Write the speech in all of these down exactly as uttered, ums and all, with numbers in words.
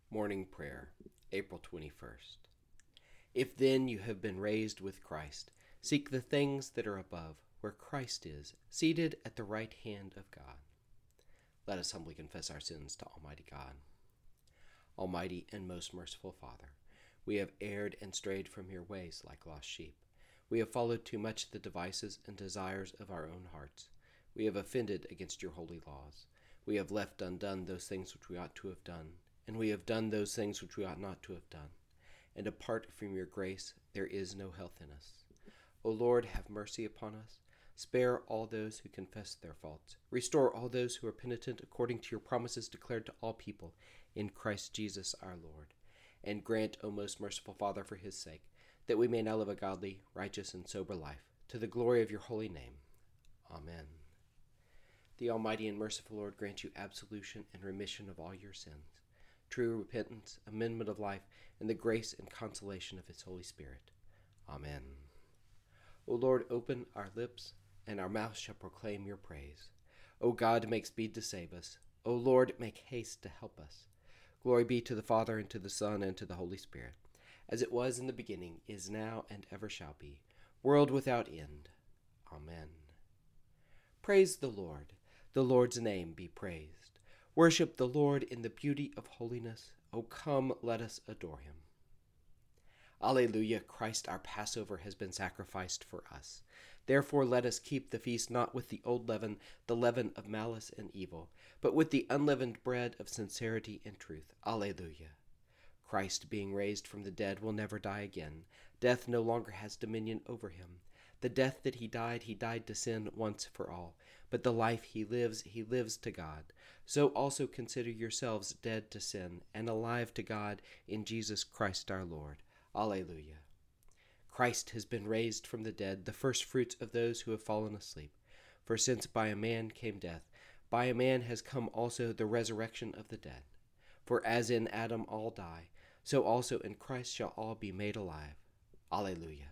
Morning Prayer, April twenty-first. If then you have been raised with Christ, seek the things that are above, where Christ is, seated at the right hand of God. Let us humbly confess our sins to Almighty God. Almighty and most merciful Father, we have erred and strayed from your ways like lost sheep. We have followed too much the devices and desires of our own hearts. We have offended against your holy laws. We have left undone those things which we ought to have done, and we have done those things which we ought not to have done. And apart from your grace, there is no health in us. O Lord, have mercy upon us. Spare all those who confess their faults. Restore all those who are penitent according to your promises declared to all people in Christ Jesus our Lord. And grant, O most merciful Father, for his sake, that we may now live a godly, righteous, and sober life, to the glory of your holy name. Amen. The Almighty and merciful Lord grant you absolution and remission of all your sins, true repentance, amendment of life, and the grace and consolation of his Holy Spirit. Amen. O Lord, open our lips, and our mouth shall proclaim your praise. O God, make speed to save us. O Lord, make haste to help us. Glory be to the Father, and to the Son, and to the Holy Spirit, as it was in the beginning, is now, and ever shall be, world without end. Amen. Praise the Lord. The Lord's name be praised. Worship the Lord in the beauty of holiness. O come, let us adore him. Alleluia, Christ our Passover has been sacrificed for us. Therefore let us keep the feast not with the old leaven, the leaven of malice and evil, but with the unleavened bread of sincerity and truth. Alleluia. Christ, being raised from the dead, will never die again. Death no longer has dominion over him. The death that he died, he died to sin once for all. But the life he lives, he lives to God. So also consider yourselves dead to sin and alive to God in Jesus Christ our Lord. Alleluia. Christ has been raised from the dead, the first fruits of those who have fallen asleep. For since by a man came death, by a man has come also the resurrection of the dead. For as in Adam all die, so also in Christ shall all be made alive. Alleluia.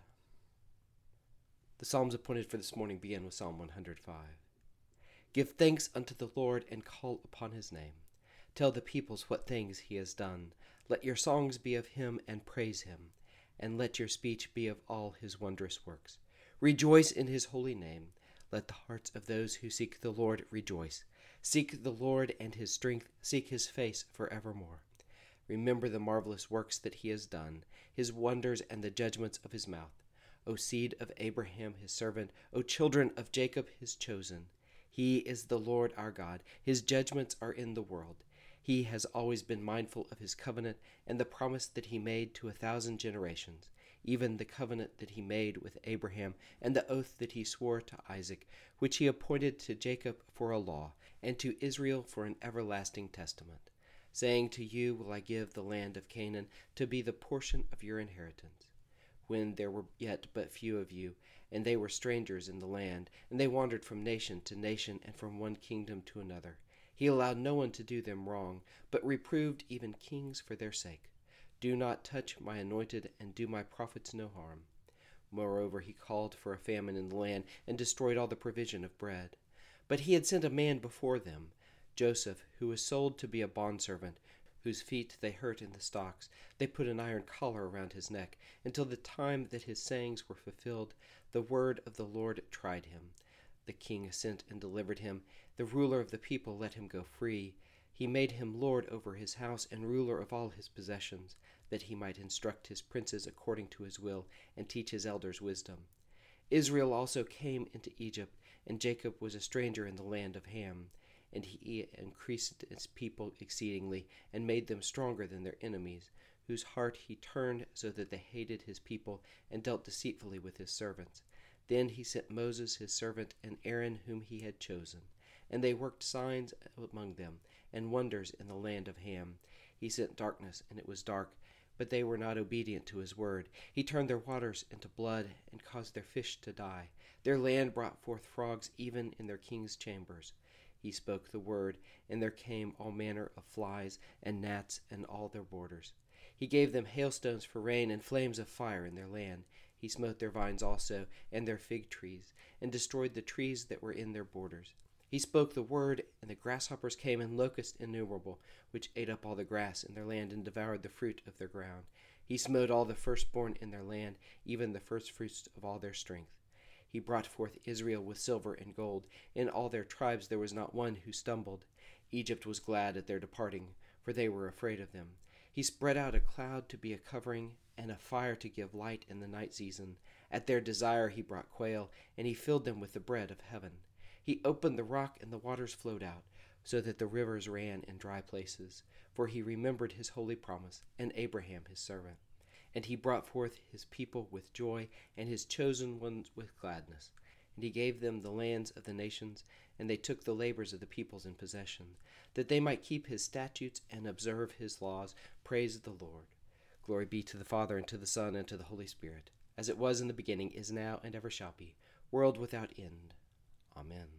The Psalms appointed for this morning begin with Psalm one hundred five. Give thanks unto the Lord and call upon his name. Tell the peoples what things he has done. Let your songs be of him and praise him, and let your speech be of all his wondrous works. Rejoice in his holy name. Let the hearts of those who seek the Lord rejoice. Seek the Lord and his strength. Seek his face forevermore. Remember the marvelous works that he has done, his wonders and the judgments of his mouth. O seed of Abraham his servant, O children of Jacob his chosen. He is the Lord our God. His judgments are in the world. He has always been mindful of his covenant and the promise that he made to a thousand generations, even the covenant that he made with Abraham and the oath that he swore to Isaac, which he appointed to Jacob for a law and to Israel for an everlasting testament, saying, To you will I give the land of Canaan to be the portion of your inheritance. When there were yet but few of you, and they were strangers in the land, and they wandered from nation to nation and from one kingdom to another. He allowed no one to do them wrong, but reproved even kings for their sake. Do not touch my anointed, and do my prophets no harm. Moreover, he called for a famine in the land, and destroyed all the provision of bread. But he had sent a man before them, Joseph, who was sold to be a bondservant, whose feet they hurt in the stocks. They put an iron collar around his neck, until the time that his sayings were fulfilled. The word of the Lord tried him. The king sent and delivered him. The ruler of the people let him go free. He made him lord over his house and ruler of all his possessions, that he might instruct his princes according to his will, and teach his elders wisdom. Israel also came into Egypt, and Jacob was a stranger in the land of Ham. And he increased his people exceedingly, and made them stronger than their enemies, whose heart he turned so that they hated his people, and dealt deceitfully with his servants. Then he sent Moses his servant, and Aaron whom he had chosen. And they worked signs among them, and wonders in the land of Ham. He sent darkness, and it was dark, but they were not obedient to his word. He turned their waters into blood, and caused their fish to die. Their land brought forth frogs even in their king's chambers. He spoke the word, and there came all manner of flies and gnats and all their borders. He gave them hailstones for rain and flames of fire in their land. He smote their vines also, and their fig trees, and destroyed the trees that were in their borders. He spoke the word, and the grasshoppers came in locusts innumerable, which ate up all the grass in their land and devoured the fruit of their ground. He smote all the firstborn in their land, even the firstfruits of all their strength. He brought forth Israel with silver and gold. In all their tribes there was not one who stumbled. Egypt was glad at their departing, for they were afraid of them. He spread out a cloud to be a covering, and a fire to give light in the night season. At their desire he brought quail, and he filled them with the bread of heaven. He opened the rock, and the waters flowed out, so that the rivers ran in dry places. For he remembered his holy promise, and Abraham his servant. And he brought forth his people with joy, and his chosen ones with gladness. And he gave them the lands of the nations, and they took the labors of the peoples in possession, that they might keep his statutes and observe his laws. Praise the Lord. Glory be to the Father, and to the Son, and to the Holy Spirit, as it was in the beginning, is now, and ever shall be, world without end. Amen.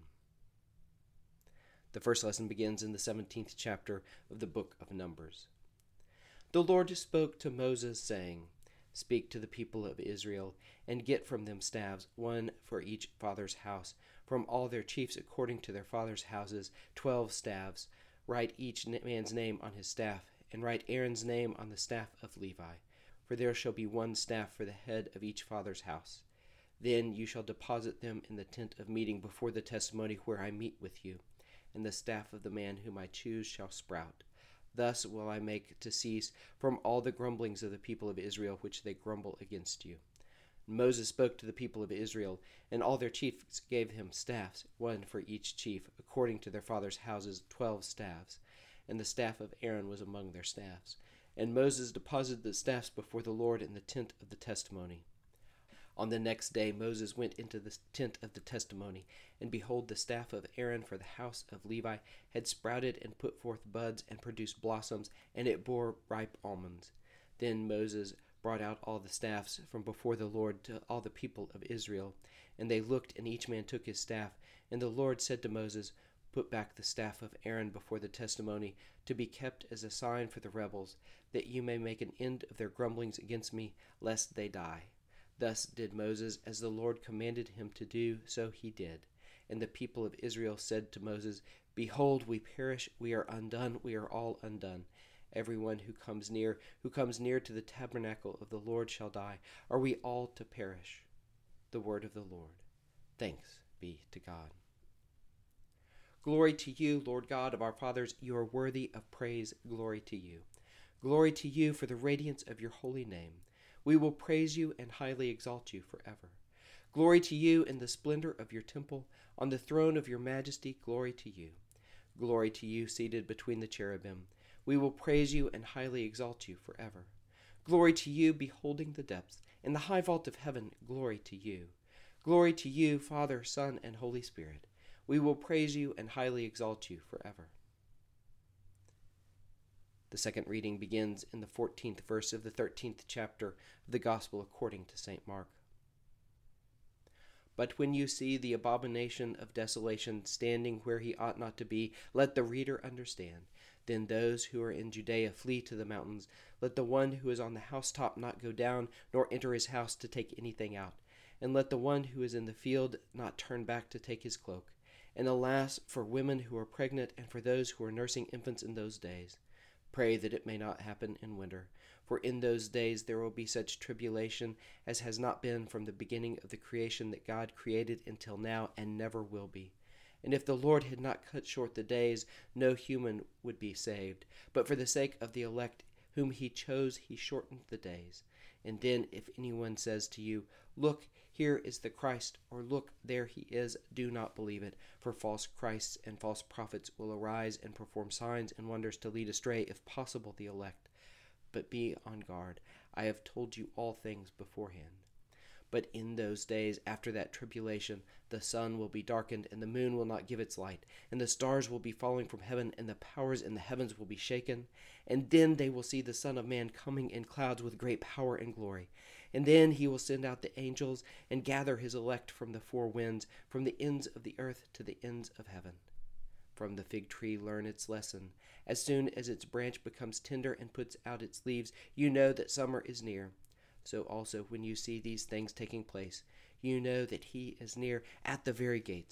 The first lesson begins in the seventeenth chapter of the book of Numbers. The Lord spoke to Moses, saying, Speak to the people of Israel, and get from them staffs, one for each father's house, from all their chiefs according to their fathers' houses, twelve staffs. Write each man's name on his staff, and write Aaron's name on the staff of Levi, for there shall be one staff for the head of each father's house. Then you shall deposit them in the tent of meeting before the testimony where I meet with you, and the staff of the man whom I choose shall sprout. Thus will I make to cease from all the grumblings of the people of Israel which they grumble against you. And Moses spoke to the people of Israel, and all their chiefs gave him staffs, one for each chief, according to their fathers' houses, twelve staffs. And the staff of Aaron was among their staffs. And Moses deposited the staffs before the Lord in the tent of the testimony. On the next day Moses went into the tent of the testimony, and behold, the staff of Aaron for the house of Levi had sprouted and put forth buds and produced blossoms, and it bore ripe almonds. Then Moses brought out all the staffs from before the Lord to all the people of Israel, and they looked, and each man took his staff. And the Lord said to Moses, Put back the staff of Aaron before the testimony, to be kept as a sign for the rebels, that you may make an end of their grumblings against me, lest they die. Thus did Moses, as the Lord commanded him to do, so he did. And the people of Israel said to Moses, Behold, we perish, we are undone, we are all undone. Everyone who comes near, who comes near to the tabernacle of the Lord shall die. Are we all to perish? The word of the Lord. Thanks be to God. Glory to you, Lord God of our fathers, you are worthy of praise. Glory to you. Glory to you for the radiance of your holy name. We will praise you and highly exalt you forever. Glory to you in the splendor of your temple. On the throne of your majesty, glory to you. Glory to you seated between the cherubim. We will praise you and highly exalt you forever. Glory to you beholding the depths. In the high vault of heaven, glory to you. Glory to you, Father, Son, and Holy Spirit. We will praise you and highly exalt you forever. The second reading begins in the fourteenth verse of the thirteenth chapter of the Gospel according to Saint Mark. But when you see the abomination of desolation standing where he ought not to be, let the reader understand. Then those who are in Judea flee to the mountains. Let the one who is on the housetop not go down, nor enter his house to take anything out. And let the one who is in the field not turn back to take his cloak. And alas, for women who are pregnant and for those who are nursing infants in those days. Pray that it may not happen in winter, for in those days there will be such tribulation as has not been from the beginning of the creation that God created until now, and never will be. And if the Lord had not cut short the days, no human would be saved. But for the sake of the elect whom he chose, he shortened the days. And then if anyone says to you, Look, here is the Christ, or look, there he is, do not believe it, for false Christs and false prophets will arise and perform signs and wonders to lead astray, if possible, the elect. But be on guard. I have told you all things beforehand. But in those days, after that tribulation, the sun will be darkened, and the moon will not give its light, and the stars will be falling from heaven, and the powers in the heavens will be shaken. And then they will see the Son of Man coming in clouds with great power and glory. And then he will send out the angels and gather his elect from the four winds, from the ends of the earth to the ends of heaven. From the fig tree learn its lesson. As soon as its branch becomes tender and puts out its leaves, you know that summer is near. So also when you see these things taking place, you know that he is near at the very gates.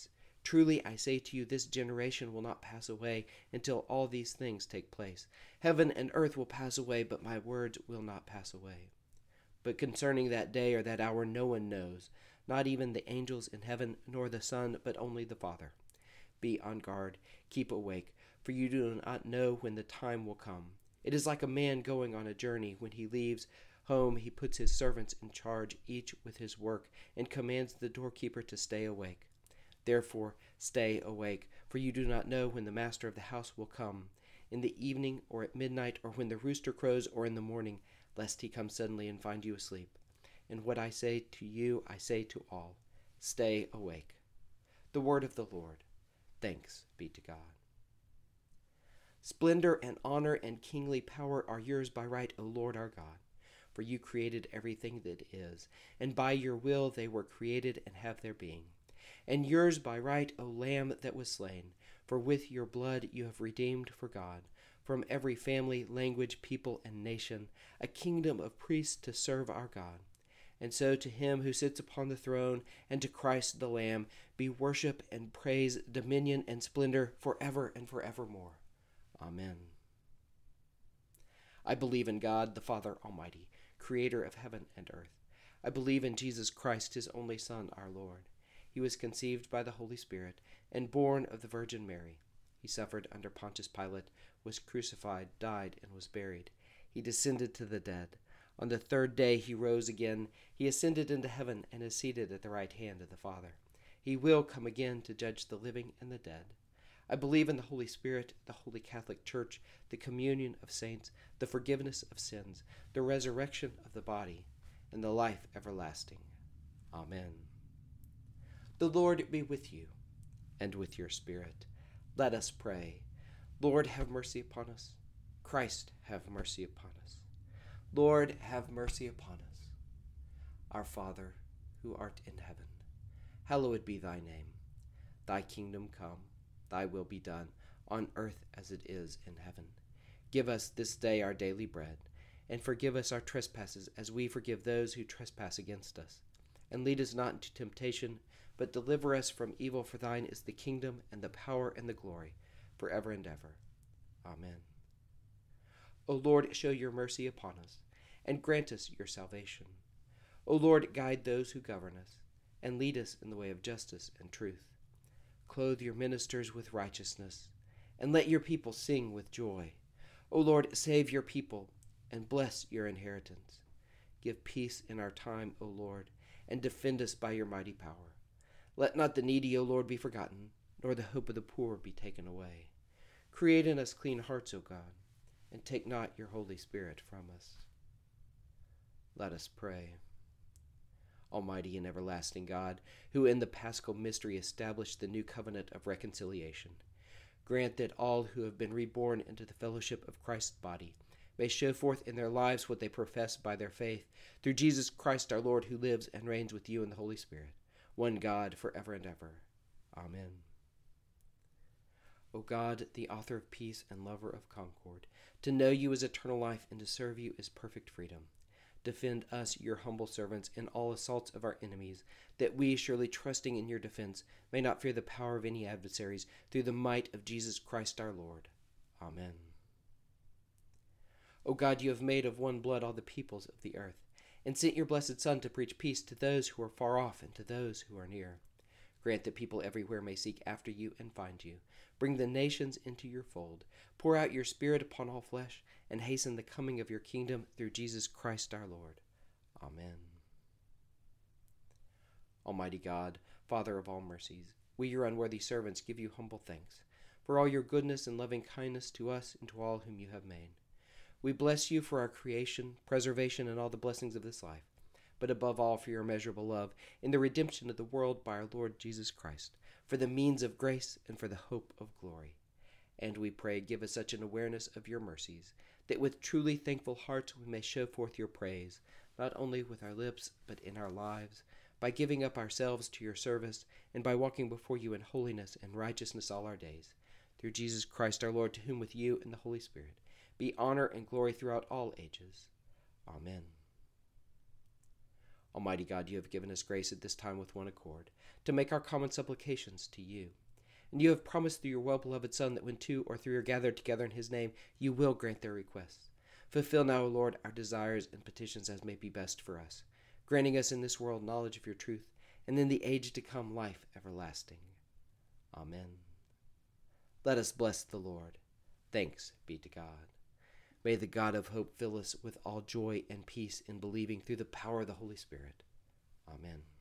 Truly I say to you, this generation will not pass away until all these things take place. Heaven and earth will pass away, but my words will not pass away. But concerning that day or that hour no one knows, not even the angels in heaven, nor the Son, but only the Father. Be on guard, keep awake, for you do not know when the time will come. It is like a man going on a journey. When he leaves home, he puts his servants in charge, each with his work, and commands the doorkeeper to stay awake. Therefore, stay awake, for you do not know when the master of the house will come, in the evening, or at midnight, or when the rooster crows, or in the morning, lest he come suddenly and find you asleep. And what I say to you, I say to all, stay awake. The word of the Lord. Thanks be to God. Splendor and honor and kingly power are yours by right, O Lord our God. For you created everything that is, and by your will they were created and have their being. And yours by right, O Lamb that was slain, for with your blood you have redeemed for God, from every family, language, people, and nation, a kingdom of priests to serve our God. And so to him who sits upon the throne, and to Christ the Lamb, be worship and praise, dominion and splendor, forever and forevermore. Amen. I believe in God, the Father Almighty, creator of heaven and earth. I believe in Jesus Christ, his only Son, our Lord. He was conceived by the Holy Spirit, and born of the Virgin Mary. He suffered under Pontius Pilate, was crucified, died, and was buried. He descended to the dead. On the third day he rose again. He ascended into heaven and is seated at the right hand of the Father. He will come again to judge the living and the dead. I believe in the Holy Spirit, the Holy Catholic Church, the communion of saints, the forgiveness of sins, the resurrection of the body, and the life everlasting. Amen. The Lord be with you, and with your spirit. Let us pray. Lord, have mercy upon us. Christ, have mercy upon us. Lord, have mercy upon us. Our Father, who art in heaven, hallowed be thy name. Thy kingdom come, thy will be done, on earth as it is in heaven. Give us this day our daily bread, and forgive us our trespasses as we forgive those who trespass against us. And lead us not into temptation, but deliver us from evil, for thine is the kingdom, and the power, and the glory, forever and ever. Amen. O Lord, show your mercy upon us, and grant us your salvation. O Lord, guide those who govern us, and lead us in the way of justice and truth. Clothe your ministers with righteousness, and let your people sing with joy. O Lord, save your people, and bless your inheritance. Give peace in our time, O Lord, and defend us by your mighty power. Let not the needy, O Lord, be forgotten, nor the hope of the poor be taken away. Create in us clean hearts, O God, and take not your Holy Spirit from us. Let us pray. Almighty and everlasting God, who in the Paschal mystery established the new covenant of reconciliation, grant that all who have been reborn into the fellowship of Christ's body may show forth in their lives what they profess by their faith, through Jesus Christ our Lord, who lives and reigns with you in the Holy Spirit, one God, forever and ever. Amen. O God, the author of peace and lover of concord, to know you is eternal life, and to serve you is perfect freedom. Defend us, your humble servants, in all assaults of our enemies, that we, surely trusting in your defense, may not fear the power of any adversaries, through the might of Jesus Christ our Lord. Amen. O God, you have made of one blood all the peoples of the earth, and sent your blessed Son to preach peace to those who are far off and to those who are near. Grant that people everywhere may seek after you and find you. Bring the nations into your fold. Pour out your Spirit upon all flesh, and hasten the coming of your kingdom through Jesus Christ our Lord. Amen. Almighty God, Father of all mercies, we, your unworthy servants, give you humble thanks for all your goodness and loving kindness to us and to all whom you have made. We bless you for our creation, preservation, and all the blessings of this life, but above all for your immeasurable love in the redemption of the world by our Lord Jesus Christ, for the means of grace and for the hope of glory. And we pray, give us such an awareness of your mercies, that with truly thankful hearts we may show forth your praise, not only with our lips, but in our lives, by giving up ourselves to your service, and by walking before you in holiness and righteousness all our days. Through Jesus Christ our Lord, to whom with you and the Holy Spirit be honor and glory throughout all ages. Amen. Almighty God, you have given us grace at this time with one accord, to make our common supplications to you. And you have promised through your well-beloved Son that when two or three are gathered together in his name, you will grant their requests. Fulfill now, O Lord, our desires and petitions as may be best for us, granting us in this world knowledge of your truth, and in the age to come life everlasting. Amen. Let us bless the Lord. Thanks be to God. May the God of hope fill us with all joy and peace in believing through the power of the Holy Spirit. Amen.